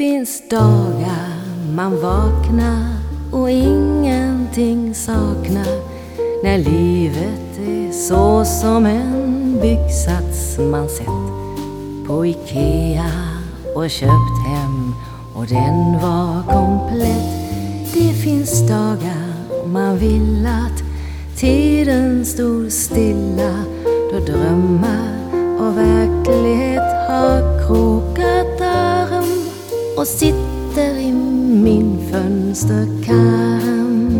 finns dagar man vaknar och ingenting saknar, när livet är så som en byggsats man sett på Ikea och köpt hem, och den var komplett. Det finns dagar man vill att tiden stod stilla, då drömmar och verklighet har krokat arm och sitter i min fönsterkarm.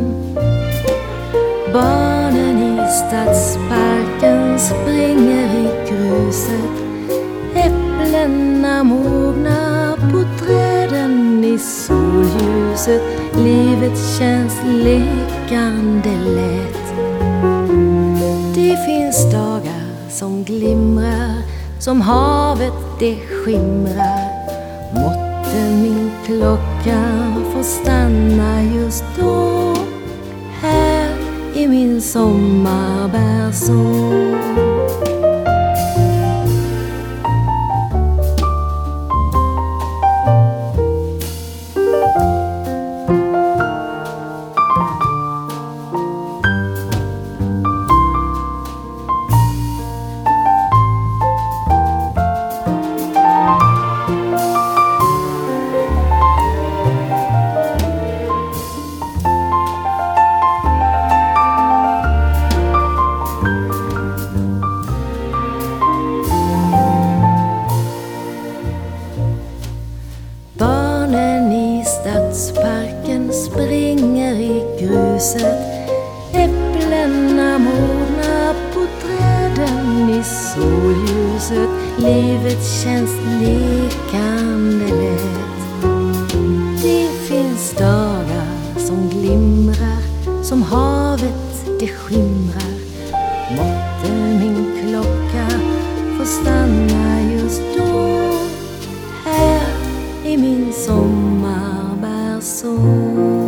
Barnen i stadsparken springer i gruset, äpplena mognar på träden i solljuset. Livet känns lekande lätt. Det finns dagar som glimrar, som havet det skimrar. Måtte min klocka få stanna just då, här i min sommarbärså. Barnen i stadsparken springer i gruset, äpplena mognar på träden i solljuset. Livet känns lekande lätt. Det finns dagar som glimrar, som havet det skimrar. Måtte min klocka få stanna just då, här i min sommarbärså.